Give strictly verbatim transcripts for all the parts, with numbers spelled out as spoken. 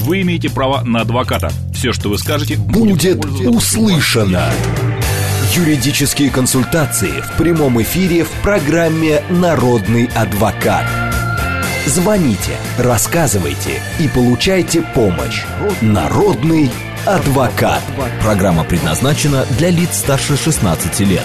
вы имеете право на адвоката. Все, что вы скажете, будет услышано. Юридические консультации в прямом эфире в программе «Народный адвокат». Звоните, рассказывайте и получайте помощь. Народный адвокат. Программа предназначена для лиц старше шестнадцати лет.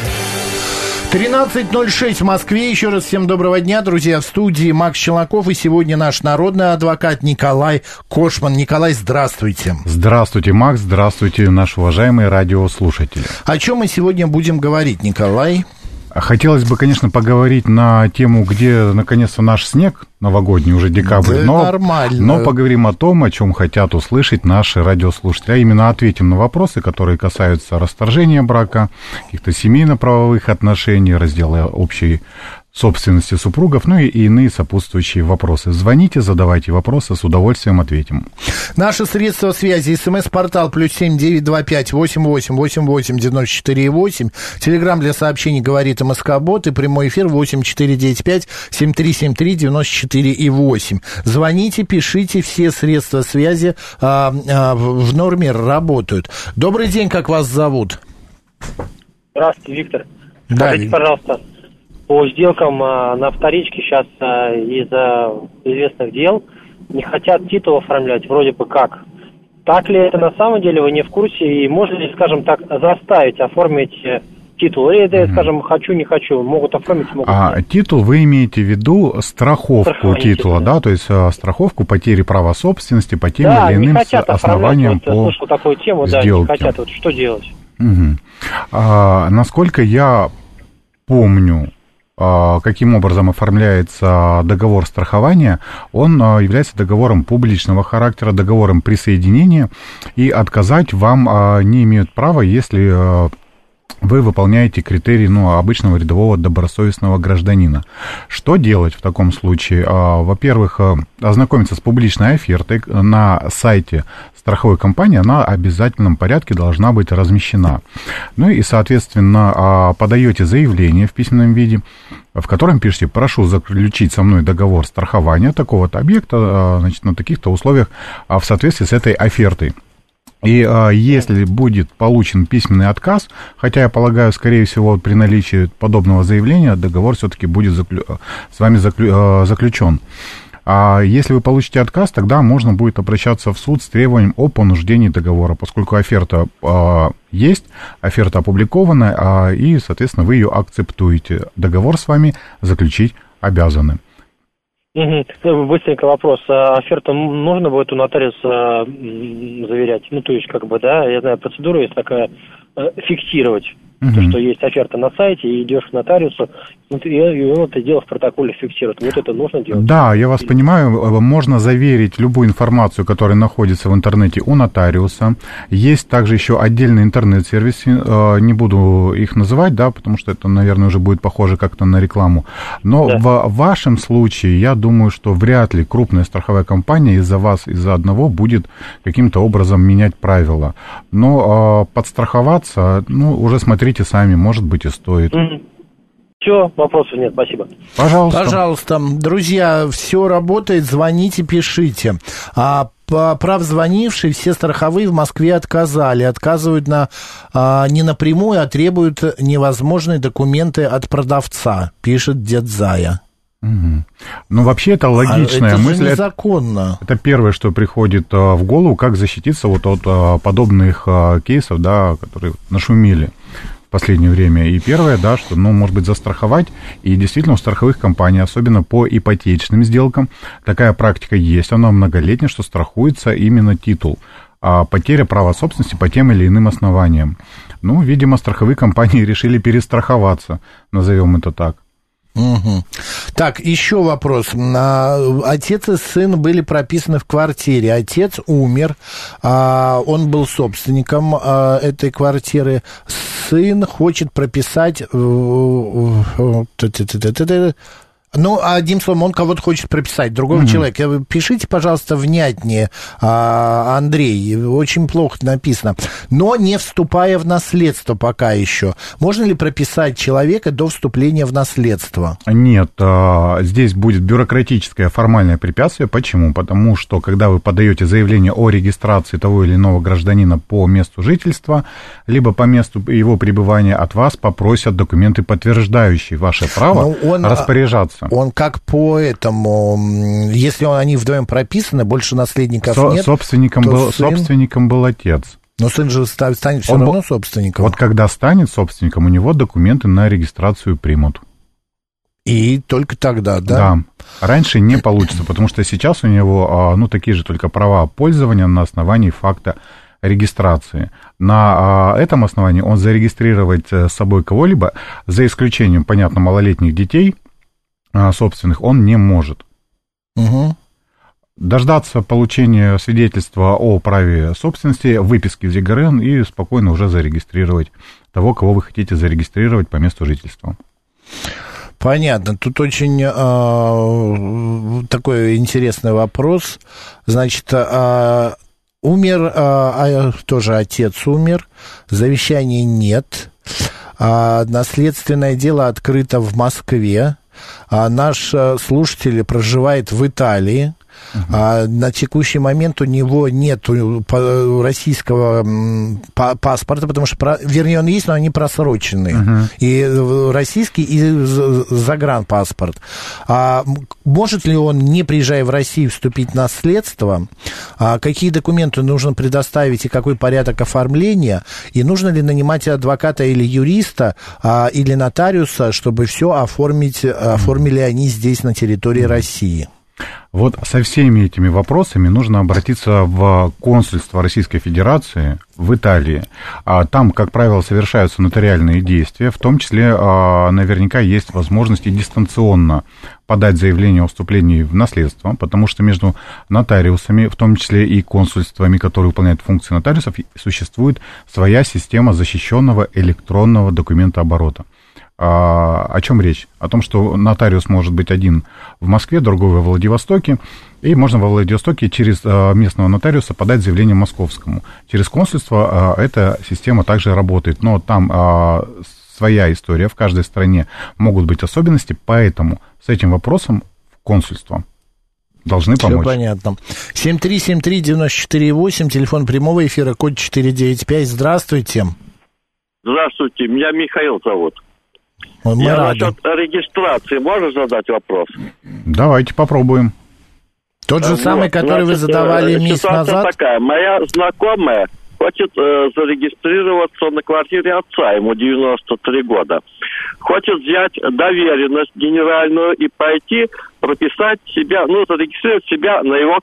тринадцать ноль шесть в Москве. Еще раз всем доброго дня, друзья. В студии Макс Челноков. И сегодня наш народный адвокат Николай Кошман. Николай, здравствуйте. Здравствуйте, Макс. Здравствуйте, наши уважаемые радиослушатели. О чем мы сегодня будем говорить, Николай? Хотелось бы, конечно, поговорить на тему, где, наконец-то, наш снег новогодний, уже декабрь. Да, но, нормально. Но поговорим о том, о чем хотят услышать наши радиослушатели. А именно ответим на вопросы, которые касаются расторжения брака, каких-то семейно-правовых отношений, раздела общей собственности супругов, ну и иные сопутствующие вопросы. Звоните, задавайте вопросы, с удовольствием ответим. Наши средства связи: смс-портал плюс семь девять два пять восемь восемь восемь восемь девяносто четыре восемь. Телеграм для сообщений говорит МСК-бот и прямой эфир восемь четыре девять пять семь три семь три девяносто четыре восемь. Звоните, пишите, все средства связи а, а, в норме работают. Добрый день, как вас зовут? Здравствуйте, Виктор. Да. Скажите, пожалуйста, по сделкам а, на вторичке сейчас а, из-за известных дел не хотят титул оформлять, вроде бы как. Так ли это на самом деле, вы не в курсе? И можно ли, скажем так, заставить оформить титул? Или это, mm-hmm. скажем, хочу, не хочу, могут оформить, могут а, нет. Титул вы имеете в виду страховку Страхование титула, титула, да? То есть а, страховку потери права собственности по тем да, или иным основаниям вот, по слышал такую тему, сделке. Да, не хотят. Вот что делать? Угу. А, насколько я помню, каким образом оформляется договор страхования, он является договором публичного характера, договором присоединения, и отказать вам не имеют права, если вы выполняете критерии, ну, обычного рядового добросовестного гражданина. Что делать в таком случае? Во-первых, ознакомиться с публичной офертой на сайте страховой компании, она в обязательном порядке должна быть размещена. Ну и, соответственно, подаете заявление в письменном виде, в котором пишете: прошу заключить со мной договор страхования такого-то объекта, значит, на таких-то условиях в соответствии с этой офертой. И а, если будет получен письменный отказ, хотя я полагаю, скорее всего, при наличии подобного заявления договор все-таки будет заклю... с вами заклю... заключен. А если вы получите отказ, тогда можно будет обращаться в суд с требованием о понуждении договора, поскольку оферта а, есть, оферта опубликована, а, и, соответственно, вы ее акцептуете. Договор с вами заключить обязаны. Угу. Быстренько вопрос. А оферту нужно будет у нотариуса заверять? Ну, то есть, как бы, да, я знаю, процедура есть такая, фиксировать. Uh-huh. То, что есть оферта на сайте, и идешь к нотариусу, и он это дело в протоколе фиксирует. Вот это нужно делать? Да, я вас понимаю. Можно заверить любую информацию, которая находится в интернете, у нотариуса. Есть также еще отдельные интернет-сервисы, не буду их называть, да, потому что это, наверное, уже будет похоже как-то на рекламу. Но да. в вашем случае, я думаю, что вряд ли крупная страховая компания из-за вас, из-за одного будет каким-то образом менять правила. Но подстраховаться, ну, уже смотрите сами, может быть, и стоит. Mm-hmm. Все, вопросов нет, спасибо. Пожалуйста. Пожалуйста. Друзья, все работает, звоните, пишите. А прав звонивший, все страховые в Москве отказали. Отказывают на, а, не напрямую, а требуют невозможные документы от продавца, пишет дед Зая. Угу. Ну, вообще, это логичная а это мысль. Это незаконно. Это первое, что приходит в голову, как защититься вот от подобных кейсов, да, которые нашумели в последнее время. И первое, да, что, ну, может быть, застраховать. И действительно, у страховых компаний, особенно по ипотечным сделкам, такая практика есть, она многолетняя, что страхуется именно титул. А потеря права собственности по тем или иным основаниям. Ну, видимо, страховые компании решили перестраховаться, назовем это так. Угу. Так, еще вопрос. Отец и сын были прописаны в квартире. Отец умер, он был собственником этой квартиры. Сын хочет прописать Ну, одним словом, он кого-то хочет прописать, другого mm-hmm. человека. Пишите, пожалуйста, внятнее, Андрей, очень плохо написано. Но не вступая в наследство пока еще. Можно ли прописать человека до вступления в наследство? Нет, здесь будет бюрократическое формальное препятствие. Почему? Потому что, когда вы подаете заявление о регистрации того или иного гражданина по месту жительства, либо по месту его пребывания, от вас попросят документы, подтверждающие ваше право ну, он, распоряжаться. Он как по этому, если он, они вдвоем прописаны, больше наследников Со- нет, собственником был, сын... собственником был отец. Но сын же станет все он равно был... собственником. Вот когда станет собственником, у него документы на регистрацию примут. И только тогда, да? Да. Раньше не получится, потому что сейчас у него, ну, такие же только права пользования на основании факта регистрации. На а, этом основании он зарегистрировать с собой кого-либо, за исключением, понятно, малолетних детей а, собственных, он не может. Угу. Дождаться получения свидетельства о праве собственности, выписки из ЕГРН и спокойно уже зарегистрировать того, кого вы хотите зарегистрировать по месту жительства. Понятно. Тут очень э, такой интересный вопрос. Значит, э, умер, э, тоже отец умер, завещания нет, э, наследственное дело открыто в Москве, э, наш слушатель проживает в Италии. Uh-huh. А на текущий момент у него нет российского паспорта, потому что, вернее, он есть, но они просроченные. Uh-huh. И российский, и загранпаспорт. А может ли он, не приезжая в Россию, вступить в наследство? А какие документы нужно предоставить и какой порядок оформления? И нужно ли нанимать адвоката или юриста, а, или нотариуса, чтобы все оформить, оформили они здесь, на территории uh-huh. России? Вот со всеми этими вопросами нужно обратиться в консульство Российской Федерации в Италии. Там, как правило, совершаются нотариальные действия, в том числе наверняка есть возможность и дистанционно подать заявление о вступлении в наследство, потому что между нотариусами, в том числе и консульствами, которые выполняют функции нотариусов, существует своя система защищенного электронного документооборота. О чем речь? О том, что нотариус может быть один в Москве, другой во Владивостоке, и можно во Владивостоке через местного нотариуса подать заявление московскому. Через консульство эта система также работает, но там своя история, в каждой стране могут быть особенности, поэтому с этим вопросом в консульство должны помочь. Все понятно. семь три семь три девять четыре восемь, телефон прямого эфира, код четыре девять пять. Здравствуйте. Здравствуйте, меня Михаил зовут. Мы Я рады. насчет регистрации, можно задать вопрос? Давайте попробуем. Тот же вот, самый, который значит, вы задавали месяц назад? Такая. Моя знакомая хочет э, зарегистрироваться на квартире отца, ему девяносто три года. Хочет взять доверенность генеральную и пойти прописать себя, ну, зарегистрировать себя на его,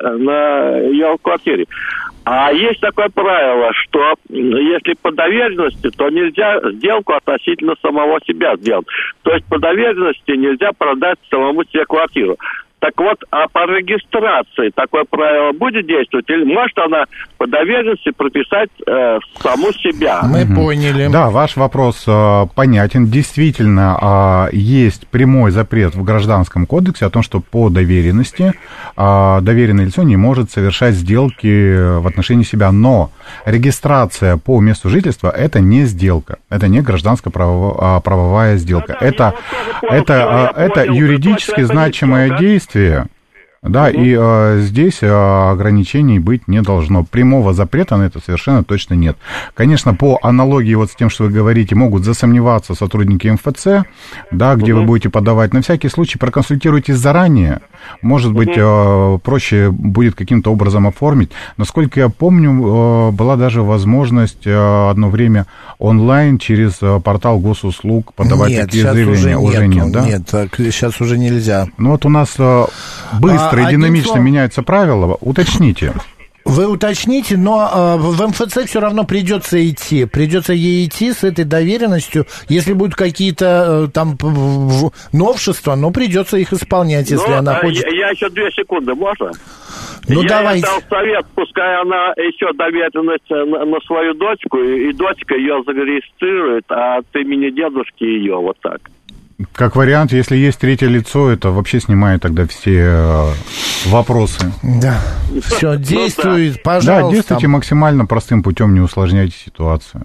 на ее квартире. А есть такое правило, что если по доверенности, то нельзя сделку относительно самого себя сделать. То есть по доверенности нельзя продать самому себе квартиру. Так вот, а по регистрации такое правило будет действовать? Или может она по доверенности прописать э, саму себя? Мы угу. поняли. Да, ваш вопрос э, понятен. Действительно, э, есть прямой запрет в Гражданском кодексе о том, что по доверенности э, доверенное лицо не может совершать сделки в отношении себя. Но регистрация по месту жительства – это не сделка. Это не гражданско-правовая сделка. Да, это это, э, это понял, юридически значимое это действие. Да, угу. и э, здесь э, ограничений быть не должно. Прямого запрета на это совершенно точно нет. Конечно, по аналогии вот с тем, что вы говорите, могут засомневаться сотрудники эм эф цэ, да, где угу. вы будете подавать. На всякий случай проконсультируйтесь заранее. Может быть, угу. э, проще будет каким-то образом оформить. Насколько я помню, э, была даже возможность э, одно время онлайн через э, портал госуслуг подавать нет, такие заявления. Уже, уже нет, нет, да? Нет, так, сейчас уже нельзя. Ну вот у нас э, быстро а, и динамично словом... меняются правила. Уточните. Вы уточните, но э, в эм эф цэ все равно придется идти. Придется ей идти с этой доверенностью. Если будут какие-то э, там новшества, но придется их исполнять, если но, она хочет. Я, я еще две секунды, можно? Ну, я давайте. дал совет, пускай она еще доверенность на, на свою дочку, и, и дочка ее зарегистрирует от имени дедушки ее, вот так. Как вариант, если есть третье лицо, это вообще снимает тогда все вопросы. Да. Все, действует, ну, да. Пожалуйста. Да, действуйте максимально простым путем, не усложняйте ситуацию.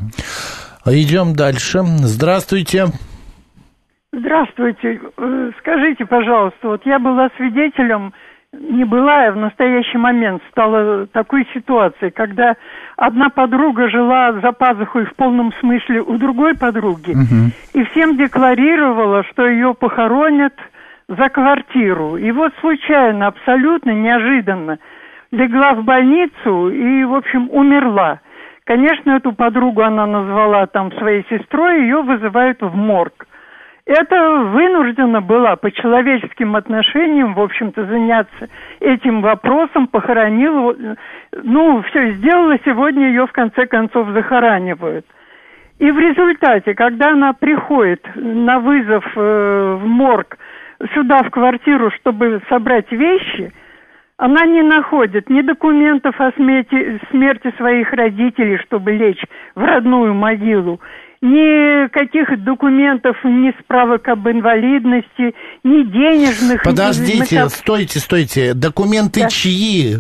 Идем дальше. Здравствуйте. Здравствуйте. Скажите, пожалуйста, вот я была свидетелем, не была, я в настоящий момент стала такой ситуацией, когда одна подруга жила за пазухой в полном смысле у другой подруги, угу. и всем декларировала, что ее похоронят за квартиру. И вот случайно, абсолютно неожиданно легла в больницу и, в общем, умерла. Конечно, эту подругу она назвала там своей сестрой, ее вызывают в морг. Это вынуждена была по человеческим отношениям, в общем-то, заняться этим вопросом, похоронила, ну, все сделала, сегодня ее в конце концов захоранивают. И в результате, когда она приходит на вызов э, в морг сюда, в квартиру, чтобы собрать вещи, она не находит ни документов о смерти, смерти своих родителей, чтобы лечь в родную могилу, никаких документов, ни справок об инвалидности, ни денежных... Подождите, ни... стойте, стойте. Документы да. чьи?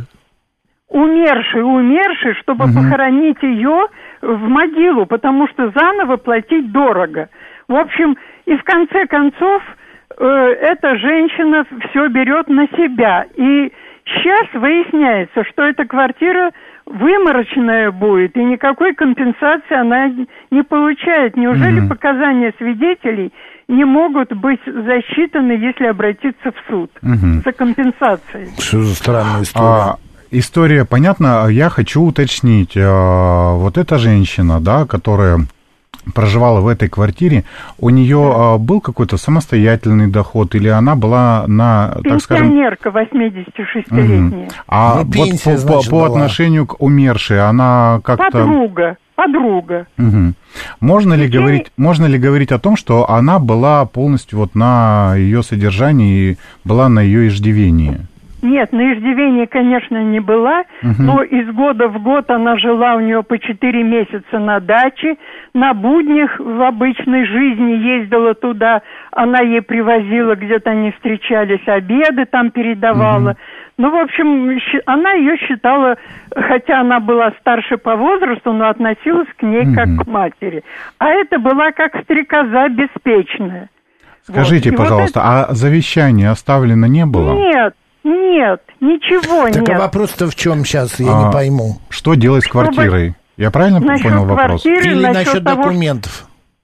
Умерший, умерший, чтобы угу. похоронить ее в могилу, потому что заново платить дорого. В общем, и в конце концов, э, эта женщина все берет на себя. И сейчас выясняется, что эта квартира выморочная будет, и никакой компенсации она не получает. Неужели mm-hmm. показания свидетелей не могут быть засчитаны, если обратиться в суд mm-hmm. за компенсацией? Что за странная история? А, история понятна. Я хочу уточнить. А, вот эта женщина, да, которая проживала в этой квартире, у нее а, был какой-то самостоятельный доход, или она была на, так скажем... Пенсионерка восьмидесятишестилетняя. Угу. А ну, пенсия, вот по, значит, по, по отношению к умершей, она как-то... Подруга, подруга. Угу. Можно ли, говорить, можно ли говорить о том, что она была полностью вот на ее содержании и была на ее иждивении? Нет, на иждивении, конечно, не была, угу. но из года в год она жила у нее по четыре месяца на даче, на буднях в обычной жизни ездила туда, она ей привозила, где-то они встречались, обеды там передавала. Угу. Ну, в общем, она ее считала, хотя она была старше по возрасту, но относилась к ней угу. как к матери. А это была как стрекоза беспечная. Скажите, вот. пожалуйста, вот это... а завещание оставлено не было? Нет. Нет, ничего так нет. Так а вопрос-то в чем сейчас, я а, не пойму. Что делать с квартирой? Я правильно насчет понял вопрос? Или насчет, насчет того, документов?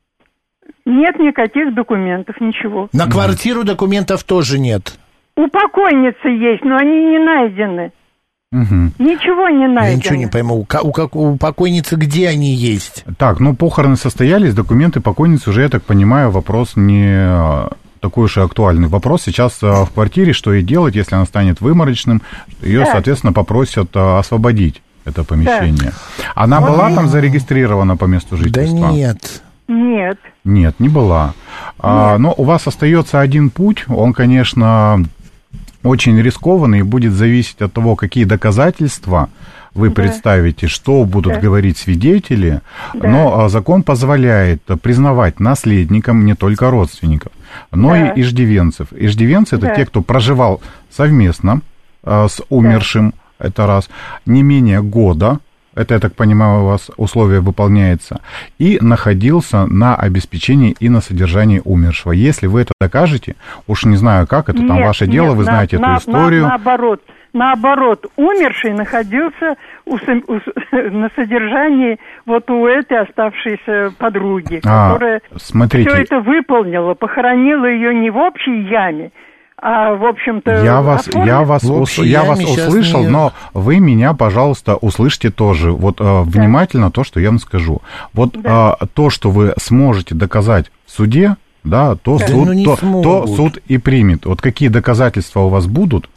Нет никаких документов, ничего. На квартиру документов тоже нет? У покойницы есть, но они не найдены. Угу. Ничего не найдено. Я ничего не пойму. У, у, у покойницы где они есть? Так, ну похороны состоялись, документы покойницы уже, я так понимаю, вопрос не... такой уж и актуальный вопрос. Сейчас в квартире, что ей делать, если она станет выморочным, ее, да. соответственно, попросят освободить это помещение. Да. Она Ой. была там зарегистрирована по месту жительства? Да нет. Нет. Нет, не была. А, но у вас остается один путь, он, конечно, очень рискованный и будет зависеть от того, какие доказательства вы да. представите, что будут да. говорить свидетели, да. но закон позволяет признавать наследникам не только родственников, но да. и иждивенцев. Иждивенцы – это да. те, кто проживал совместно а, с умершим, да. это раз, не менее года, это, я так понимаю, у вас условие выполняется, и находился на обеспечении и на содержании умершего. Если вы это докажете, уж не знаю как, это нет, там ваше нет, дело, вы на, знаете на, эту историю. На, наоборот. Наоборот, умерший находился у, у, на содержании вот у этой оставшейся подруги, а, которая смотрите, все это выполнила, похоронила ее не в общей яме, а, в общем-то... Я вас, я вас, ус, я вас услышал, не... но вы меня, пожалуйста, услышьте тоже. Вот да. внимательно то, что я вам скажу. Вот да. а, то, что вы сможете доказать в суде, да, то, да. Суд, ну, то, то суд и примет. Вот какие доказательства у вас будут,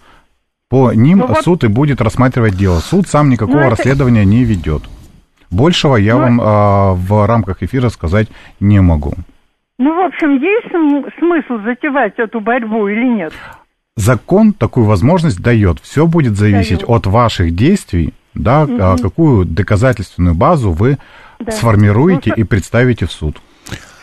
по ним ну, суд вот... и будет рассматривать дело. Суд сам никакого ну, расследования это... не ведет. Большего я ну, вам а, в рамках эфира сказать не могу. Ну, в общем, есть смысл затевать эту борьбу или нет? Закон такую возможность дает. Все будет зависеть дает. от ваших действий, да, угу. какую доказательственную базу вы да. сформируете ну, и представите в суд.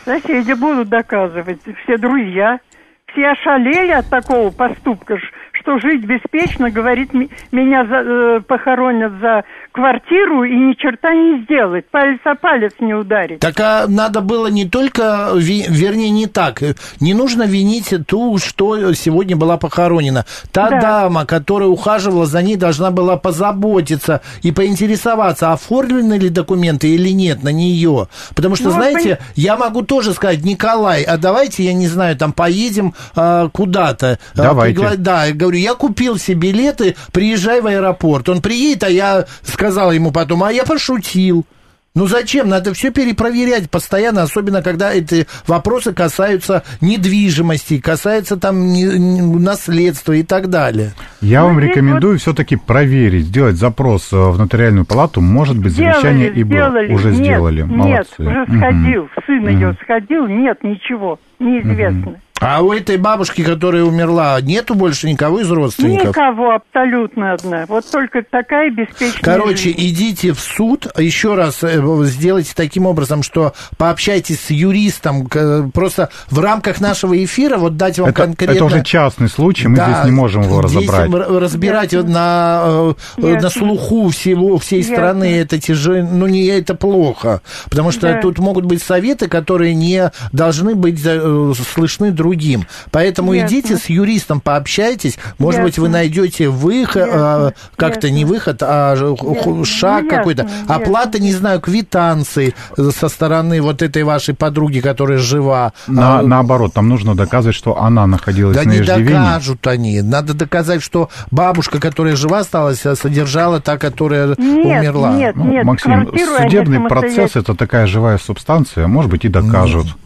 Соседи будут доказывать, все друзья. Все ошалели от такого поступка, что жить беспечно, говорит, меня за, э, похоронят за квартиру и ни черта не сделать, палец о палец не ударить. Так а надо было не только, вернее, не так, не нужно винить ту, что сегодня была похоронена. Та да. дама, которая ухаживала за ней, должна была позаботиться и поинтересоваться, оформлены ли документы или нет на нее. Потому что, ну, знаете, пон... я могу тоже сказать, Николай, а давайте, я не знаю, там поедем а, куда-то. Давайте. А, пригла... Да, я говорю, я купил все билеты, приезжай в аэропорт. Он приедет, а я сказал ему потом, а я пошутил. Ну зачем? Надо все перепроверять постоянно, особенно когда эти вопросы касаются недвижимости, касаются там не, не, наследства и так далее. Я ну, вам рекомендую вот... все-таки проверить, сделать запрос в нотариальную палату, может быть, сделали, завещание и было. Уже нет, сделали. Нет, молодцы. Уже сходил, угу. сын угу. ее сходил, нет, ничего, неизвестно. Угу. А у этой бабушки, которая умерла, нету больше никого из родственников? Никого, абсолютно одна. Вот только такая беспечная Короче, жизнь. идите в суд, еще раз сделайте таким образом, что пообщайтесь с юристом, просто в рамках нашего эфира, вот дать вам это, конкретно... Это уже частный случай, мы да, здесь не можем его разобрать. Разбирать на, на слуху всего, всей Ясно. страны, это тяжело, ну, не это плохо, потому что да. тут могут быть советы, которые не должны быть слышны другим. другим. Поэтому Ясно. идите с юристом, пообщайтесь. Может Ясно. быть, вы найдете выход, а, как-то Ясно. не выход, а Ясно. шаг ну, какой-то. Ясно. Оплата, не знаю, квитанции со стороны вот этой вашей подруги, которая жива. На, а, наоборот, там нужно доказывать, что она находилась да на иждивении. Да не докажут они. Надо доказать, что бабушка, которая жива осталась, содержала та, которая нет, умерла. Нет, ну, нет, Максим, судебный процесс – это такая живая субстанция, может быть, и докажут. Нет.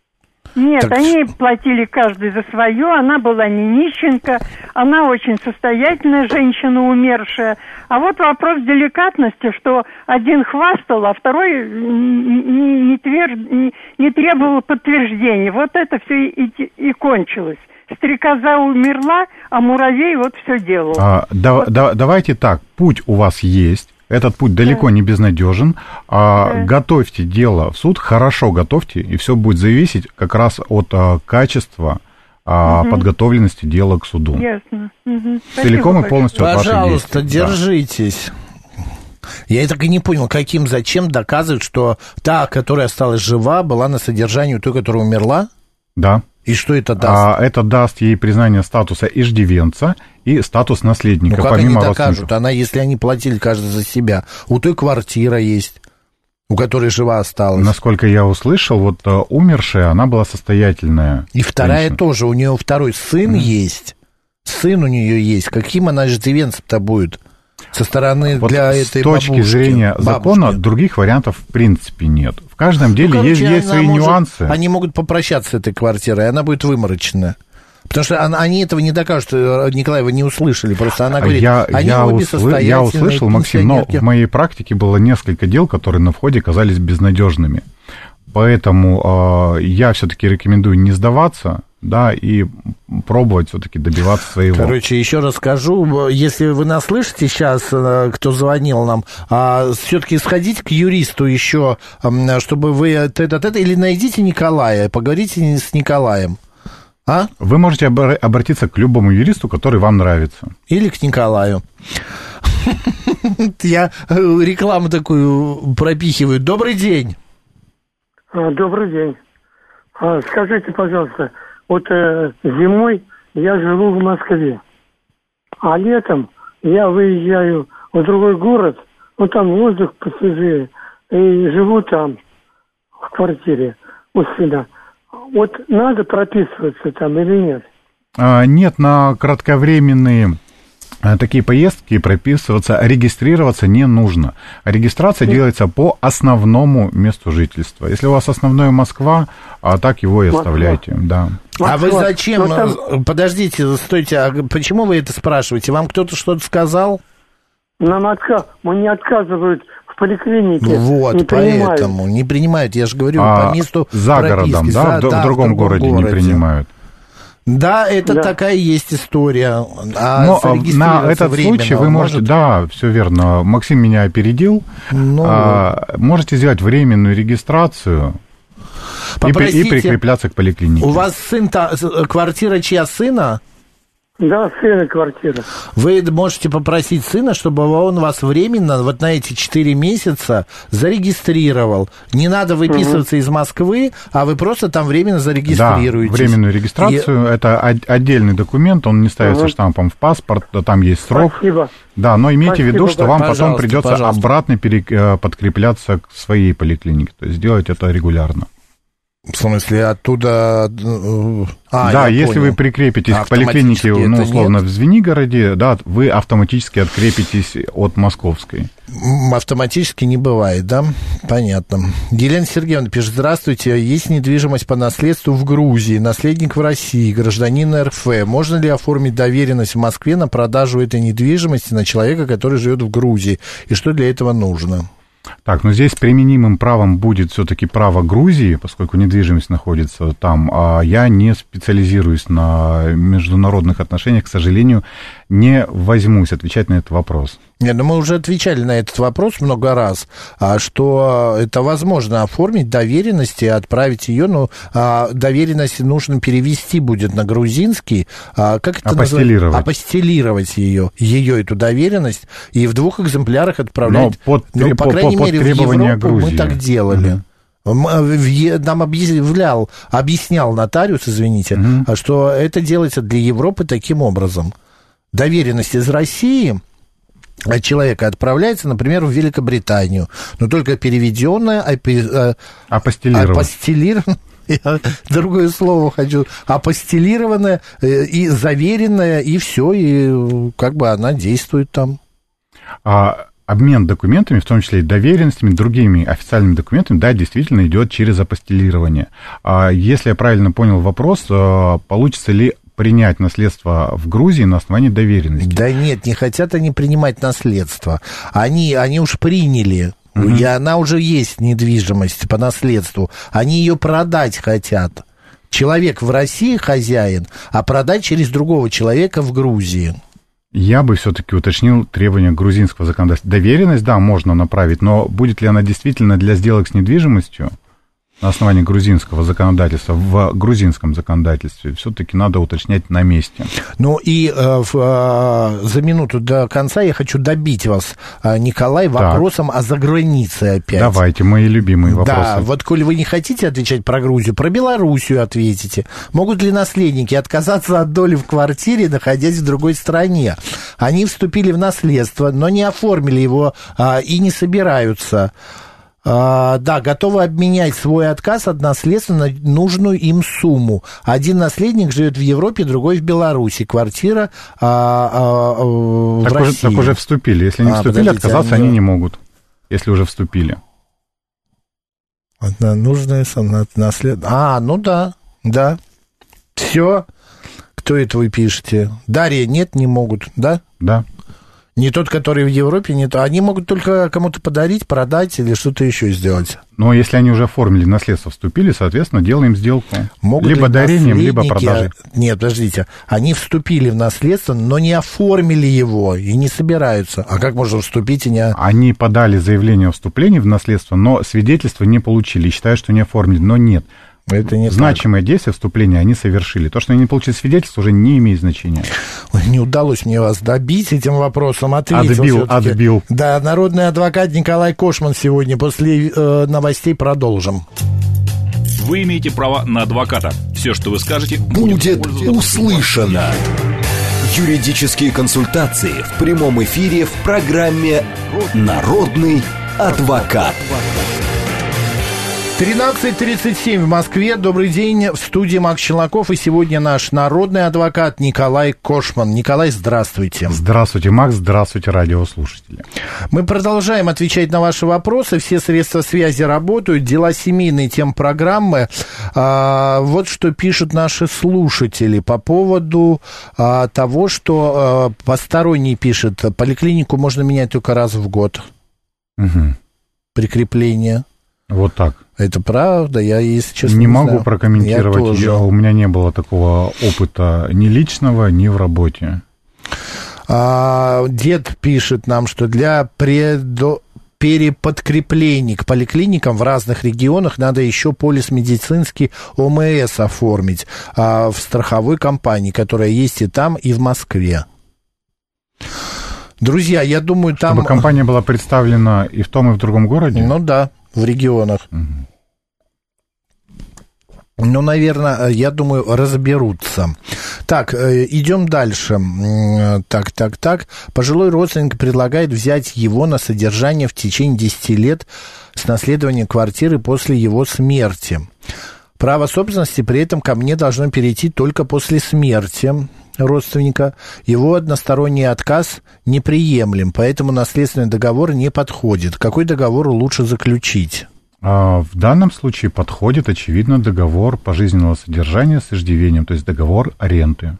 Нет, так... они платили каждый за свое, она была не нищенка, она очень состоятельная женщина, умершая. А вот вопрос деликатности, что один хвастал, а второй не, не, твер... не, не требовал подтверждения. Вот это все и, и кончилось. Стрекоза умерла, а муравей вот все делал. А, да, вот. да, давайте так, путь у вас есть. Этот путь далеко да. не безнадежен. А, да. Готовьте дело в суд, хорошо готовьте, и все будет зависеть как раз от а, качества а, угу. подготовленности дела к суду. Ясно. Угу. Целиком и полностью от вашей действия. Пожалуйста, держитесь. Да. Я так и не понял, каким, зачем доказывать, что та, которая осталась жива, была на содержании у той, которая умерла? Да. И что это даст? А, это даст ей признание статуса иждивенца и статус наследника, ну, как помимо они докажут? родственников. Она, если они платили каждый за себя. У той квартира есть, у которой жива осталась. Насколько я услышал, вот умершая, она была состоятельная. И вторая женщина. тоже, у нее второй сын mm. есть. Сын у нее есть. Каким она иждивенцем-то будет? Со стороны вот для этой бабушки. С точки бабушки, зрения бабушки. закона других вариантов в принципе нет. В каждом деле ну, короче, есть, есть свои может, нюансы. Они могут попрощаться с этой квартирой, и она будет выморочена. Потому что она, они этого не докажут, Николай, вы не услышали. Просто она говорит, я, они я обе усл... состоятельные. Я услышал, Максим, но в моей практике было несколько дел, которые на входе казались безнадежными. Поэтому э, я все-таки рекомендую не сдаваться, да, и пробовать все-таки добиваться своего. Короче, еще раз скажу, если вы нас слышите сейчас, кто звонил нам, а, все-таки сходите к юристу еще, чтобы вы это-это, или найдите Николая, поговорите с Николаем. А? Вы можете обр- обратиться к любому юристу, который вам нравится. Или к Николаю. Я рекламу такую пропихиваю. Добрый день. Добрый день. Скажите, пожалуйста, вот э, зимой я живу в Москве, а летом я выезжаю в другой город, ну там воздух посвежее, и живу там, в квартире у себя. Вот надо прописываться там или нет? А, нет, на кратковременные такие поездки прописываться, регистрироваться не нужно. Регистрация Нет. делается по основному месту жительства. Если у вас основное Москва, а так его и оставляйте. Да. Москва. А вы зачем? Там... Подождите, стойте, а почему вы это спрашиваете? Вам кто-то что-то сказал? Нам отка... Мы не отказывают в поликлинике. Вот, не поэтому принимают. не принимают. Я же говорю, а по месту за прописки. городом, да, за, в, да, в другом в городе, городе не принимают. Да, это да. такая есть история. А Но на этот случай вы можете, может... да, все верно. Максим меня опередил. Ну... А, можете сделать временную регистрацию. Попросите, и прикрепляться к поликлинике. У вас сын, квартира чья, сына? Да, сына квартира. Вы можете попросить сына, чтобы он вас временно вот на эти четыре месяца зарегистрировал. Не надо выписываться угу. из Москвы, а вы просто там временно зарегистрируетесь. Да, временную регистрацию. И... Это отдельный документ, он не ставится угу. штампом в паспорт, там есть срок. Спасибо. Да, но имейте Спасибо, в виду, что да. вам пожалуйста, потом придется пожалуйста. обратно пере... подкрепляться к своей поликлинике. То есть делать это регулярно. В смысле, оттуда... А, да, если понял. Вы прикрепитесь к поликлинике, ну, условно, нет? В Звенигороде, да, вы автоматически открепитесь от московской. Автоматически не бывает, да? Понятно. Елена Сергеевна пишет: здравствуйте, есть недвижимость по наследству в Грузии, наследник в России, гражданин эр эф. Можно ли оформить доверенность в Москве на продажу этой недвижимости на человека, который живет в Грузии? И что для этого нужно? Так, но здесь применимым правом будет все-таки право Грузии, поскольку недвижимость находится там, а я не специализируюсь на международных отношениях, к сожалению, не возьмусь отвечать на этот вопрос. Нет, ну мы уже отвечали на этот вопрос много раз, что это возможно оформить доверенность и отправить ее, но доверенность нужно перевести будет на грузинский, как это апостелировать. называется? Апостелировать ее, ее эту доверенность, и в двух экземплярах отправлять. Но под, ну, по по, крайней по, мере, в Европу Грузии. Мы так делали. Mm-hmm. Нам объяснял, объяснял нотариус, извините, mm-hmm. что это делается для Европы таким образом. Доверенность из России от человека отправляется, например, в Великобританию, но только переведенная, апостелированная, я другое слово хочу, апостелированная и заверенная, и все, и как бы она действует там. А обмен документами, в том числе и доверенностями, другими официальными документами, да, действительно идет через апостелирование. А если я правильно понял вопрос, получится ли принять наследство в Грузии на основании доверенности? Да нет, не хотят они принимать наследство. Они, они уж приняли, mm-hmm. и она уже есть недвижимость по наследству. Они ее продать хотят. Человек в России хозяин, а продать через другого человека в Грузии. Я бы все-таки уточнил требования грузинского законодательства. Доверенность, да, можно направить, но будет ли она действительно для сделок с недвижимостью на основании грузинского законодательства, в грузинском законодательстве, все-таки надо уточнять на месте. Ну и э, в, э, за минуту до конца я хочу добить вас, э, Николай, вопросом так. о загранице опять. Давайте, мои любимые вопросы. Да, вот коли вы не хотите отвечать про Грузию, про Белоруссию ответите. Могут ли наследники отказаться от доли в квартире, находясь в другой стране? Они вступили в наследство, но не оформили его э, и не собираются... Uh, да, готовы обменять свой отказ от наследства на нужную им сумму. Один наследник живет в Европе, другой в Беларуси. Квартира а, а, а, так в уже, России. Так уже вступили. Если не а, вступили, отказаться они... они не могут, если уже вступили. Нужное наследство. А, ну да, да. Все. Кто это вы пишете? Дарья, нет, не могут, да? Да. Не тот, который в Европе, не то. Они могут только кому-то подарить, продать или что-то еще сделать. Но если они уже оформили наследство, вступили, соответственно, делаем сделку. Могут либо дарением, либо продажей. Нет, подождите. Они вступили в наследство, но не оформили его и не собираются. А как можно вступить и не... Они подали заявление о вступлении в наследство, но свидетельство не получили. Считают, что не оформили, но нет. Это не Значимое так. действие вступления они совершили. То, что они не получили свидетельство, уже не имеет значения. Ой, не удалось мне вас добить этим вопросом. Ответил отбил, все-таки. отбил. Да, народный адвокат Николай Кошман сегодня. После э, новостей продолжим. Вы имеете право на адвоката. Все, что вы скажете, будет услышано. Юридические консультации в прямом эфире в программе «Народный адвокат». тринадцать тридцать семь в Москве. Добрый день. В студии Макс Челноков. И сегодня наш народный адвокат Николай Кошман. Николай, здравствуйте. Здравствуйте, Макс. Здравствуйте, радиослушатели. Мы продолжаем отвечать на ваши вопросы. Все средства связи работают. Дела семейные, тем программы. А, вот что пишут наши слушатели по поводу а, того, что а, посторонний пишет. Поликлинику можно менять только раз в год. Угу. Прикрепление. Вот так. Это правда, я, если честно, не, не могу знаю. прокомментировать. Я, у меня не было такого опыта ни личного, ни в работе. А, дед пишет нам, что для предо... переподкреплений к поликлиникам в разных регионах надо еще полис медицинский ОМС оформить а, в страховой компании, которая есть и там, и в Москве. Друзья, я думаю, там... Чтобы компания была представлена и в том, и в другом городе? Ну да, в регионах. Угу. Ну, наверное, я думаю, разберутся. Так, идем дальше. Так, так, так. Пожилой родственник предлагает взять его на содержание в течение десяти лет с наследования квартиры после его смерти. Право собственности при этом ко мне должно перейти только после смерти родственника. Его односторонний отказ неприемлем, поэтому наследственный договор не подходит. Какой договор лучше заключить? В данном случае подходит, очевидно, договор пожизненного содержания с иждивением, то есть договор аренды.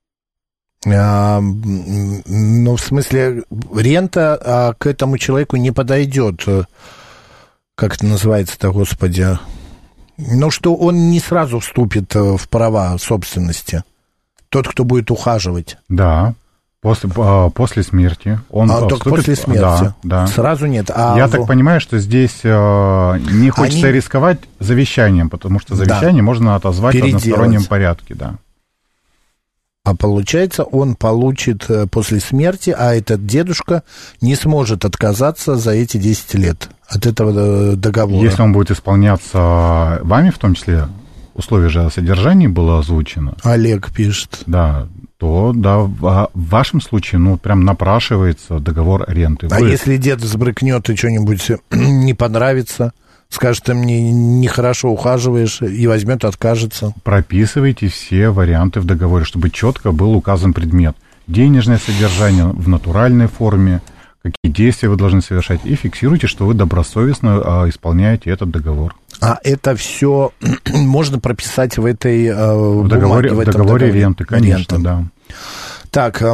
А, ну, в смысле, рента а, к этому человеку не подойдет. Как это называется-то, господи? Ну, что он не сразу вступит в права собственности. Тот, кто будет ухаживать. Да. После, после смерти. Он а, только вступит... после смерти? Да, да. Сразу нет? А Я в... так понимаю, что здесь э, не хочется Они... рисковать завещанием, потому что завещание да. можно отозвать в одностороннем порядке. Да. А получается, он получит после смерти, а этот дедушка не сможет отказаться за эти десять лет от этого договора. Если он будет исполняться вами, в том числе, условие же о содержании было озвучено. Олег пишет. Да, то, да, в вашем случае, ну, прям напрашивается договор аренды. А Вы... если дед сбрыкнет и что-нибудь не понравится, скажет, ты мне нехорошо ухаживаешь, и возьмет, откажется? Прописывайте все варианты в договоре, чтобы четко был указан предмет. Денежное содержание в натуральной форме, какие действия вы должны совершать, и фиксируйте, что вы добросовестно а, исполняете этот договор. А это все можно прописать в этой а, в бумаге, договоре, в, в этом договоре договоре ренты, конечно, ренты. Да. Так,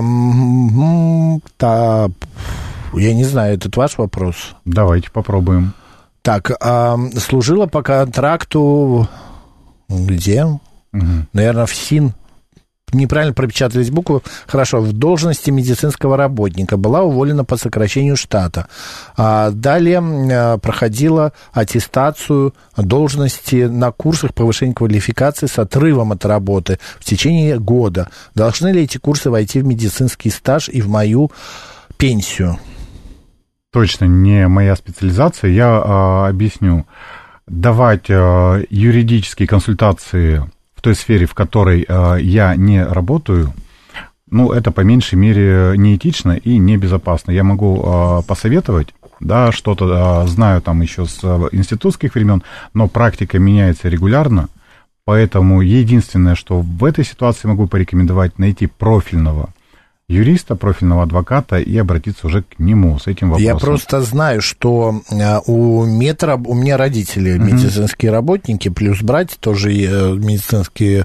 м- та, я не знаю, этот ваш вопрос? Давайте попробуем. Так, а, служила по контракту где? Угу. Наверное, в СИН. Неправильно пропечатались буквы. Хорошо, в должности медицинского работника. Была уволена по сокращению штата. А далее а, проходила аттестацию должности на курсах повышения квалификации с отрывом от работы в течение года. Должны ли эти курсы войти в медицинский стаж и в мою пенсию? Точно не моя специализация. Я а, объясню. Давать а, юридические консультации в той сфере, в которой э, я не работаю, ну, это по меньшей мере неэтично и небезопасно. Я могу э, посоветовать, да, что-то э, знаю там еще с э, институтских времен, но практика меняется регулярно, поэтому единственное, что в этой ситуации могу порекомендовать, найти профильного юриста, профильного адвоката и обратиться уже к нему с этим вопросом. Я просто знаю, что у метро, у меня родители uh-huh. медицинские работники, плюс братья тоже медицинские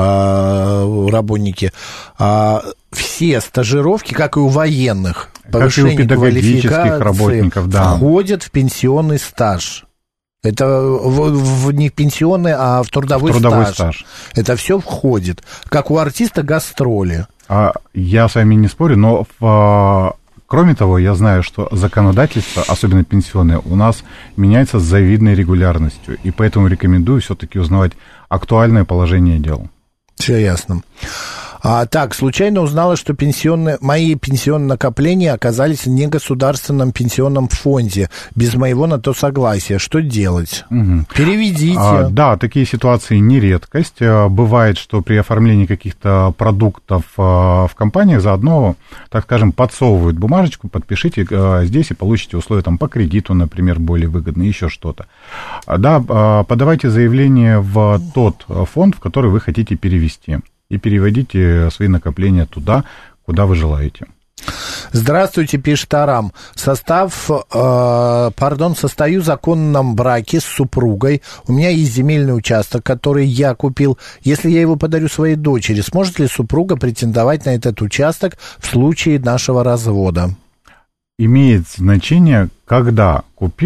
а, работники. А, все стажировки, как и у военных, повышение как и у педагогических работников, да. входят в пенсионный стаж. Это в, в, не в пенсионный, а в трудовой, в трудовой стаж. стаж. Это все входит. Как у артиста гастроли. А я с вами не спорю, но в, кроме того, я знаю, что законодательство, особенно пенсионное, у нас меняется с завидной регулярностью, и поэтому рекомендую все-таки узнавать актуальное положение дел. Все ясно. А, так, случайно узнала, что пенсионные, мои пенсионные накопления оказались в негосударственном пенсионном фонде, без моего на то согласия. Что делать? Угу. Переведите. А, да, такие ситуации не редкость. Бывает, что при оформлении каких-то продуктов в компаниях заодно, так скажем, подсовывают бумажечку, подпишите здесь и получите условия там, по кредиту, например, более выгодные, еще что-то. Да, подавайте заявление в тот фонд, в который вы хотите перевести. И переводите свои накопления туда, куда вы желаете. Здравствуйте, пишет Арам. Состав, э, пардон, состою в законном браке с супругой. У меня есть земельный участок, который я купил. Если я его подарю своей дочери, сможет ли супруга претендовать на этот участок в случае нашего развода? Имеет значение, когда купил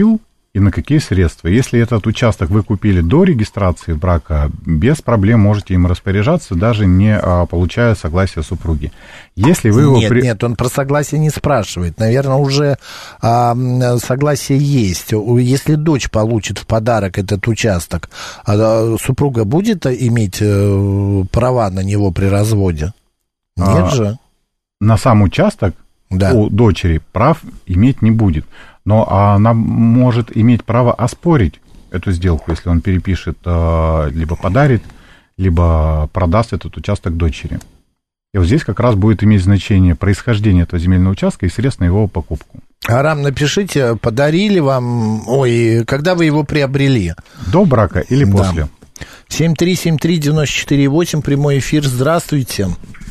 и на какие средства. Если этот участок вы купили до регистрации брака, без проблем можете им распоряжаться, даже не а, получая согласия супруги. Если вы его нет, при... нет, он про согласие не спрашивает. Наверное, уже а, согласие есть. Если дочь получит в подарок этот участок, а, супруга будет иметь а, права на него при разводе? Нет а, же. На сам участок да. у дочери прав иметь не будет. Но она может иметь право оспорить эту сделку, если он перепишет, либо подарит, либо продаст этот участок дочери. И вот здесь как раз будет иметь значение происхождение этого земельного участка и средств на его покупку. Арам, напишите, подарили вам, ой, когда вы его приобрели? До брака или да. после? семь три семь три девять четыре восемь, прямой эфир, здравствуйте.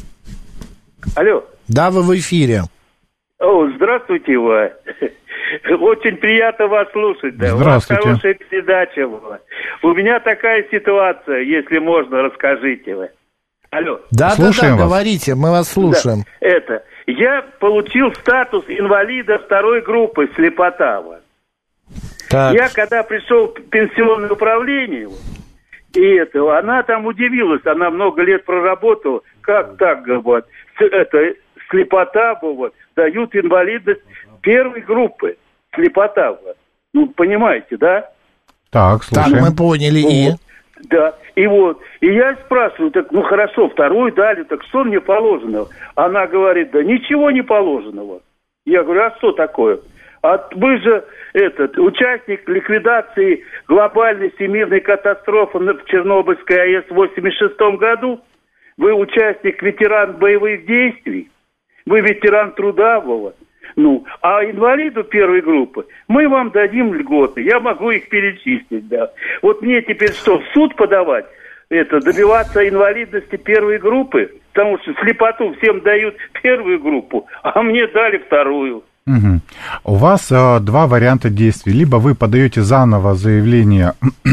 Алло. Да, вы в эфире. О, здравствуйте, Ва. Очень приятно вас слушать. Да. Здравствуйте. У вас хорошая передача была. У меня такая ситуация, если можно, расскажите вы. Алло. Да, да, да, говорите, мы вас слушаем. Да, это, я получил статус инвалида второй группы, слепота. Так. Я когда пришел к пенсионному управлению, и этого, она там удивилась, она много лет проработала, как так, вот, это, слепота, вот, дают инвалидность первой группы, слепота, вот. Ну, понимаете, да? Так, слушаем. Так, мы поняли, вот. и... Да, и вот, и я спрашиваю, так, ну, хорошо, вторую дали, так что мне положено? Она говорит, да ничего не положенного. Я говорю, а что такое? А вы же, этот, участник ликвидации глобальной всемирной катастрофы в Чернобыльской АЭС в восемьдесят шестом году. Вы участник, ветеран боевых действий. Вы ветеран труда, вот. Ну, а инвалиду первой группы мы вам дадим льготы. Я могу их перечислить, да. Вот мне теперь что, в суд подавать? Это, добиваться инвалидности первой группы? Потому что слепоту всем дают первую группу, а мне дали вторую. Угу. У вас э, два варианта действий. Либо вы подаете заново заявление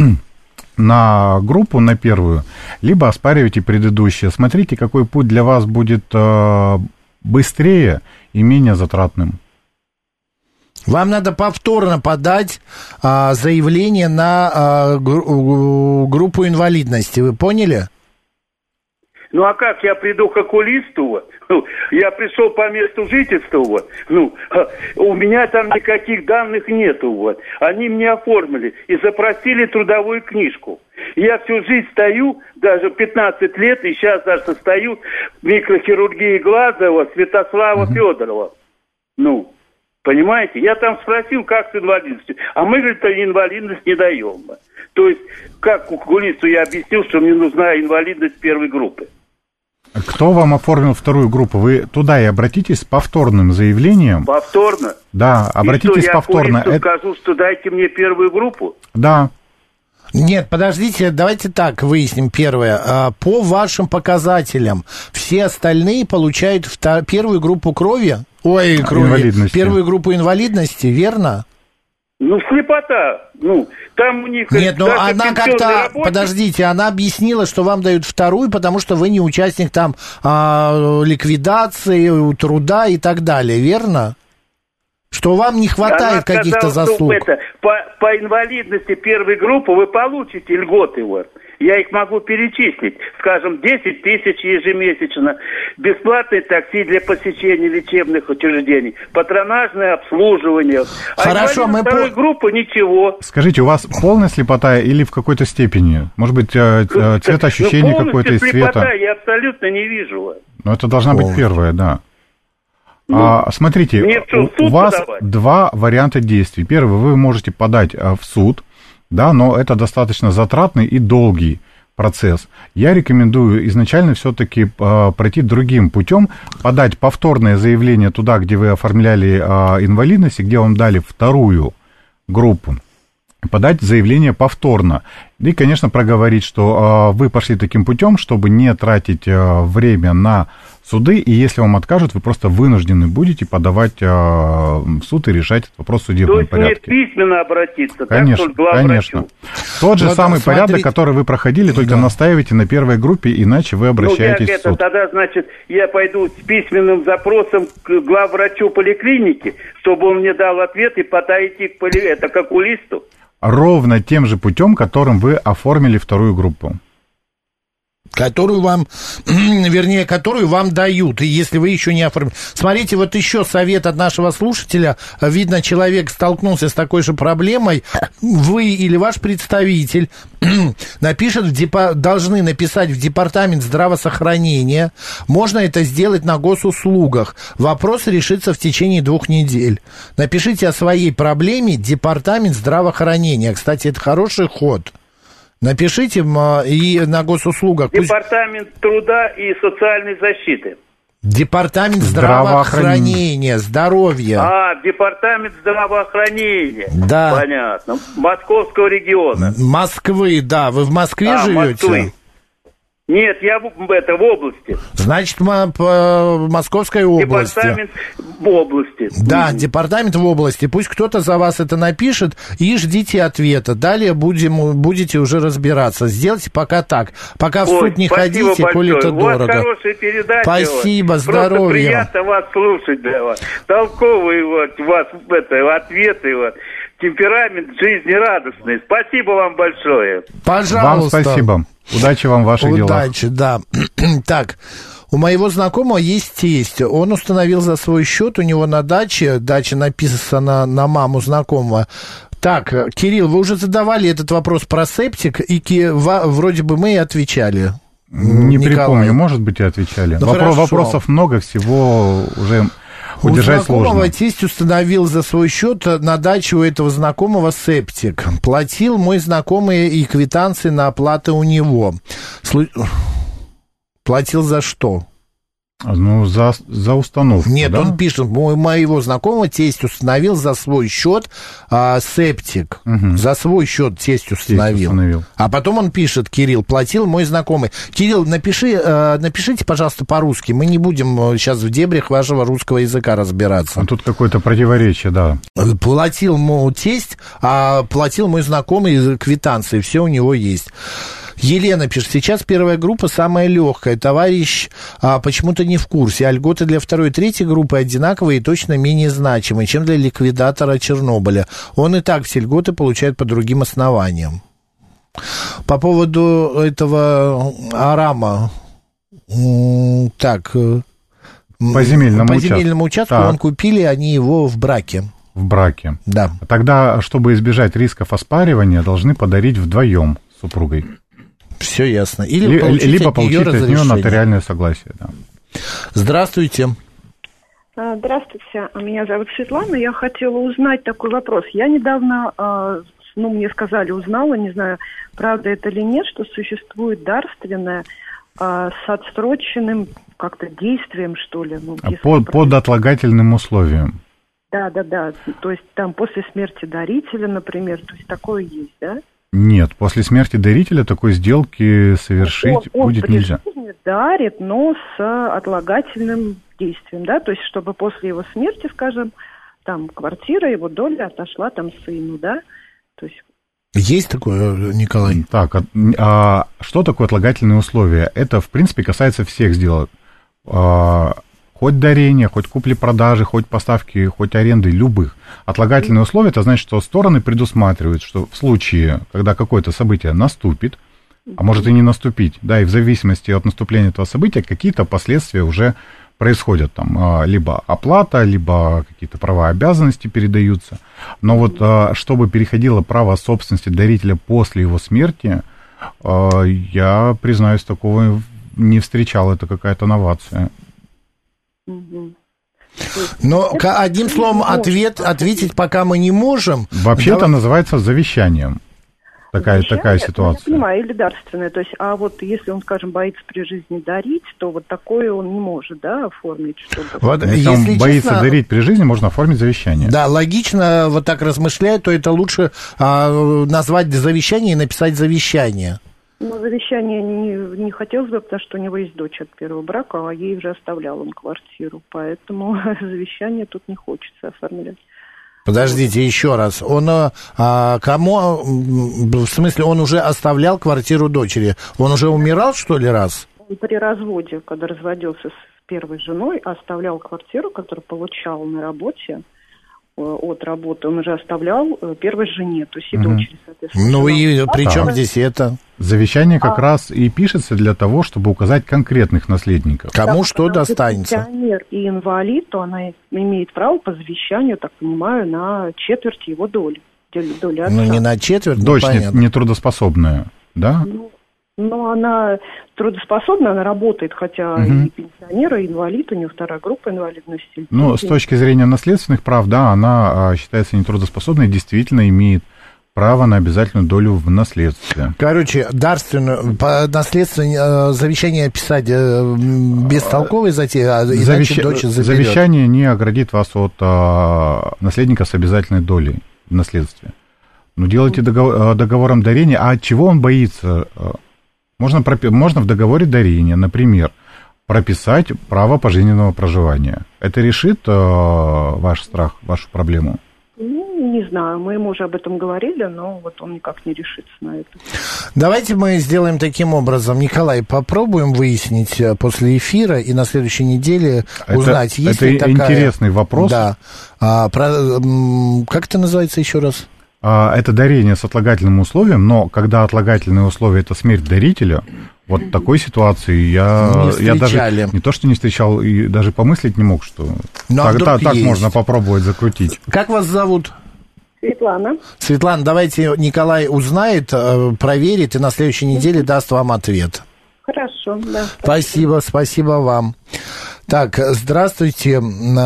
на группу, на первую, либо оспариваете предыдущее. Смотрите, какой путь для вас будет э, быстрее и менее затратным. Вам надо повторно подать а, заявление на а, гру- группу инвалидности. Вы поняли? Ну, а как я приду к окулисту, вот, ну, я пришел по месту жительства, вот, ну, у меня там никаких данных нету, вот, они мне оформили и запросили трудовую книжку. Я всю жизнь стою, даже пятнадцать лет, и сейчас даже стою в микрохирургии глаза, вот, Святослава mm-hmm. Федорова, ну, понимаете, я там спросил, как с инвалидностью, а мы, говорит, инвалидность не даем. То есть, как окулисту я объяснил, что мне нужна инвалидность первой группы. Кто вам оформил вторую группу? Вы туда и обратитесь с повторным заявлением. Повторно? Да, обратитесь и что, повторно. Я окулисту Это... скажу, что дайте мне первую группу? Да. Нет, подождите, давайте так выясним первое. По вашим показателям, все остальные получают втор... первую группу крови? Ой, крови. Первую группу инвалидности, верно? Ну, слепота, ну, там у них... Нет, ну, она как-то, работник... подождите, она объяснила, что вам дают вторую, потому что вы не участник там а, ликвидации, труда и так далее, верно? Что вам не хватает она каких-то сказала, заслуг. Это, по, по инвалидности первой группы вы получите льготы, вот. Я их могу перечислить, скажем, десять тысяч ежемесячно, бесплатное такси для посещения лечебных учреждений, патронажное обслуживание. Хорошо, а мы второй по... группы ничего. Скажите, у вас полная слепота или в какой-то степени? Может быть, цветоощущение ну, какое-то из цвета? Слепота я абсолютно не вижу. Ну, это должна быть первая, да. Ну, а, смотрите, у, у вас подавать? Два варианта действий. Первый, вы можете подать в суд, да, но это достаточно затратный и долгий процесс. Я рекомендую изначально все-таки э, пройти другим путем, подать повторное заявление туда, где вы оформляли э, инвалидность, и где вам дали вторую группу. Подать заявление повторно. И, конечно, проговорить, что э, вы пошли таким путем, чтобы не тратить э, время на суды, и если вам откажут, вы просто вынуждены будете подавать э, в суд и решать этот вопрос в судебном То есть порядке. мне письменно обратиться, Конечно, так, конечно. Тот же Вот, самый смотри... порядок, который вы проходили, только да. настаиваете на первой группе, иначе вы обращаетесь ну, я, в суд. Это, тогда, значит, я пойду с письменным запросом к главврачу поликлиники, чтобы он мне дал ответ и подойти к, поли... это, к окулисту. Ровно тем же путем, которым вы оформили вторую группу. Которую вам, вернее, которую вам дают, и если вы еще не оформили. Смотрите, вот еще совет от нашего слушателя. Видно, человек столкнулся с такой же проблемой. Вы или ваш представитель напишет в депо... должны написать в департамент здравоохранения. Можно это сделать на госуслугах. Вопрос решится в течение двух недель. Напишите о своей проблеме департамент здравоохранения. Кстати, это хороший ход. Напишите и на госуслугах. Департамент Пусть... труда и социальной защиты. Департамент здравоохранения, здоровья. А, департамент здравоохранения. Да. Понятно. Московского региона. Москвы, да. Вы в Москве а, живете? Москвы. Нет, я в, это, в области. Значит, мы по Московской области. Департамент в области. Да, mm-hmm. департамент в области. Пусть кто-то за вас это напишет, и ждите ответа. Далее будем, будете уже разбираться. Сделайте пока так. Пока в Ой, суд не ходите, коли это дорого. У вас хорошая передача. Спасибо, вот. здоровья. Просто приятно вас слушать. Для вас. Толковые вот, у вас это, ответы. Вот. Темперамент жизнерадостный. Спасибо вам большое. Пожалуйста. Вам спасибо. Удачи вам в ваших Удачи, делах. Удачи, да. Так, у моего знакомого есть тесть. Он установил за свой счет, у него на даче, дача написана на маму знакомого. Так, Кирилл, вы уже задавали этот вопрос про септик, и ки, вроде бы мы и отвечали. Не Николай. Припомню, может быть, и отвечали. Ну, Вопро- вопросов много, всего уже... Удержать у знакомого сложно. Тесть установил за свой счет на даче у этого знакомого септик. Платил мой знакомый и квитанции на оплату у него. Слу... Платил за что? Ну, за, за установку. Нет, да? он пишет, мой, моего знакомого тесть установил за свой счет а, септик. Угу. За свой счет тесть установил. тесть установил. А потом он пишет, Кирилл, платил мой знакомый. Кирилл, напиши, а, напишите, пожалуйста, по-русски. Мы не будем сейчас в дебрях вашего русского языка разбираться. А тут какое-то противоречие, да. Платил мой тесть, а платил мой знакомый квитанции. Все у него есть. Елена пишет, сейчас первая группа самая легкая. Товарищ а, почему-то не в курсе. А льготы для второй и третьей группы одинаковые и точно менее значимые, чем для ликвидатора Чернобыля. Он и так все льготы получает по другим основаниям. По поводу этого Арама, так, по земельному, по земельному участку, участку он купили, они его в браке. В браке. Да. Тогда, чтобы избежать рисков оспаривания, должны подарить вдвоем с супругой. Все ясно. Или Ли, получить либо от получить нее от нее нотариальное согласие. Да. Здравствуйте. Здравствуйте, меня зовут Светлана. Я хотела узнать такой вопрос. Я недавно, ну, мне сказали, узнала, не знаю, правда это или нет, что существует дарственное с отсроченным как-то действием, что ли. Ну, под, под отлагательным условием. Да, да, да. То есть там после смерти дарителя, например, то есть такое есть, да? Нет, после смерти дарителя такой сделки совершить он, он будет нельзя. Он дарит, но с отлагательным действием, да, то есть чтобы после его смерти, скажем, там квартира, его доля отошла там сыну, да, то есть... Есть такое, Николай? Так, а, а что такое отлагательные условия? Это, в принципе, касается всех сделок. А, хоть дарения, хоть купли-продажи, хоть поставки, хоть аренды, любых. Отлагательные условия, это значит, что стороны предусматривают, что в случае, когда какое-то событие наступит, а может и не наступить, да, и в зависимости от наступления этого события какие-то последствия уже происходят, там, либо оплата, либо какие-то права и обязанности передаются. Но вот чтобы переходило право собственности дарителя после его смерти, я, признаюсь, такого не встречал, это какая-то новация. Но одним словом ответ, ответить пока мы не можем. Вообще это называется завещанием. Такая, такая ситуация. Я понимаю, или дарственная. То есть, а вот если он, скажем, боится при жизни дарить, то вот такое он не может, да, оформить что-то. Вот, если, если он честно, боится дарить при жизни, можно оформить завещание. Да, логично, вот так размышляя, то это лучше а, назвать завещание и написать завещание. Ну, завещание не, не хотелось бы, потому что у него есть дочь от первого брака, а ей уже оставлял он квартиру. Поэтому завещание тут не хочется оформлять. Подождите, еще раз. Он а, кому, в смысле, он уже оставлял квартиру дочери? Он уже умирал, что ли, раз? Он при разводе, когда разводился с первой женой, оставлял квартиру, которую получал на работе, от работы, он уже оставлял первой жене, то есть и угу. дочери, соответственно. Ну и при чем здесь это? Завещание как а... раз и пишется для того, чтобы указать конкретных наследников. Кому да, что достанется. Пенсионер и инвалид, то она имеет право по завещанию, так понимаю, на четверть его доли. доли отца. Ну не на четверть, дочь не, не трудоспособная, да? Ну, но она трудоспособна, она работает, хотя угу. и пенсионер, и инвалид, у нее вторая группа инвалидности. Ну, с точки зрения наследственных прав, да, она а, считается нетрудоспособной, действительно имеет право на обязательную долю в наследстве. Короче, дарственную, по наследству завещание писать бестолковой затея, а иначе Завещ... дочь заберет. Завещание не оградит вас от а, наследника с обязательной долей в наследстве. Ну, делайте договор, договором дарения, а от чего он боится? Можно, можно в договоре дарения, например, прописать право пожизненного проживания. Это решит э, ваш страх, вашу проблему? Ну, не знаю, мы ему уже об этом говорили, но вот он никак не решится на это. Давайте мы сделаем таким образом. Николай, попробуем выяснить после эфира и на следующей неделе это, узнать, есть это ли такая... Это интересный вопрос. Да. А, про... Как это называется еще раз? Это дарение с отлагательным условием, но когда отлагательное условие – это смерть дарителя, вот в такой ситуации я, я даже не то, что не встречал, и даже помыслить не мог, что ну, так, так, так можно попробовать закрутить. Как вас зовут? Светлана. Светлана, давайте Николай узнает, проверит и на следующей неделе даст вам ответ. Хорошо, да. Спасибо, спасибо вам. Так, здравствуйте.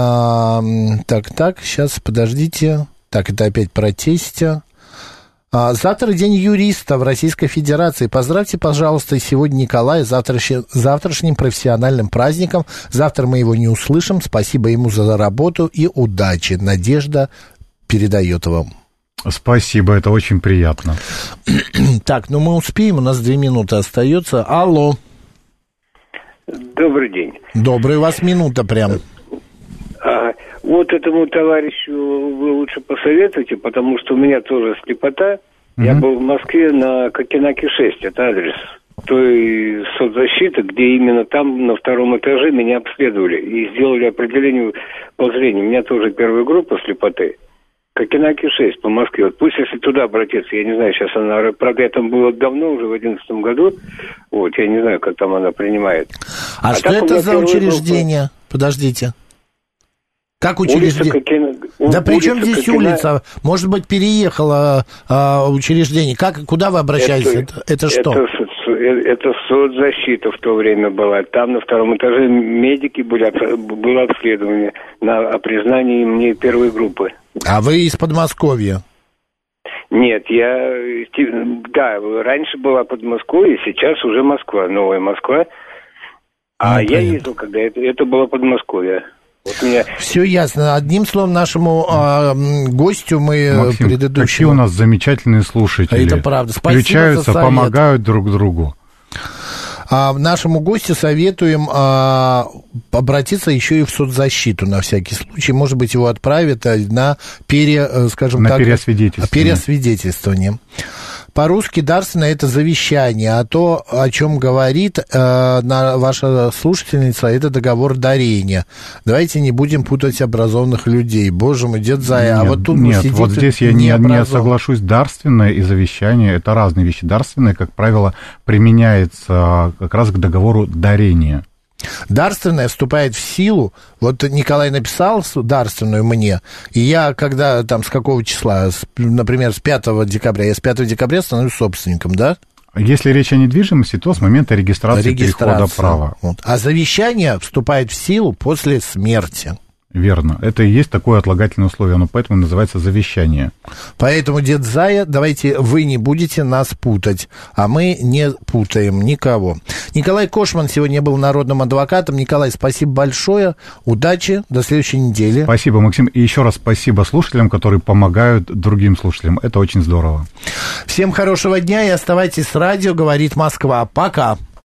Так, так, сейчас, подождите. Так, это опять про тестя. А, завтра день юриста в Российской Федерации. Поздравьте, пожалуйста, сегодня Николая с завтрашним, завтрашним профессиональным праздником. Завтра мы его не услышим. Спасибо ему за работу и удачи. Надежда передает вам. Спасибо, это очень приятно. Так, ну мы успеем, у нас две минуты остается. Алло. Добрый день. Добрый, у вас минута прям. А, вот этому товарищу вы лучше посоветуйте, потому что у меня тоже слепота. Mm-hmm. Я был в Москве на Кокенаке шесть, это адрес той соцзащиты, где именно там на втором этаже меня обследовали и сделали определение по зрению. У меня тоже первая группа слепоты. Кокенаке шесть по Москве. Вот пусть если туда обратиться, я не знаю, сейчас она, правда, я там было давно, уже в одиннадцатом году, вот, я не знаю, как там она принимает. А, а что это за учреждение? Группа... Подождите. Как учреждение? Кокена... Да при чем здесь Кокена... улица? Может быть, переехало а, учреждение. Как, куда вы обращались? Это, это, это что? Это, это соцзащита в то время была. Там на втором этаже медики были, было обследование на о признании мне первой группы. А вы из Подмосковья? Нет, я... Да, раньше была Подмосковье, сейчас уже Москва, новая Москва. А ну, я понятно. Ездил, когда это, это было Подмосковье. Вот меня... Все ясно. Одним словом, нашему а, гостю мы Максим, предыдущему... какие у нас замечательные слушатели. Это правда. Спасибо. Включаются, помогают друг другу. А, нашему гостю советуем а, обратиться еще и в соцзащиту на всякий случай. Может быть, его отправят на, пере, скажем на так, переосвидетельствование. переосвидетельствование. По-русски дарственное – это завещание, а то, о чем говорит э, на, ваша слушательница, это договор дарения. Давайте не будем путать образованных людей. Боже мой, дед Зая, нет, а вот тут нет, сидит вот здесь я не, не соглашусь. Дарственное и завещание – это разные вещи. Дарственное, как правило, применяется как раз к договору дарения. Дарственное вступает в силу, вот Николай написал дарственную мне, и я, когда там с какого числа, с, например, с пятого декабря, я с пятого декабря становлюсь собственником, да? Если речь о недвижимости, то с момента регистрации перехода права. Вот. А завещание вступает в силу после смерти. Верно. Это и есть такое отлагательное условие, оно поэтому называется завещание. Поэтому, дед Зая, давайте вы не будете нас путать, а мы не путаем никого. Николай Кошман сегодня был народным адвокатом. Николай, спасибо большое, удачи, до следующей недели. Спасибо, Максим, и еще раз спасибо слушателям, которые помогают другим слушателям. Это очень здорово. Всем хорошего дня и оставайтесь с радио «Говорит Москва». Пока.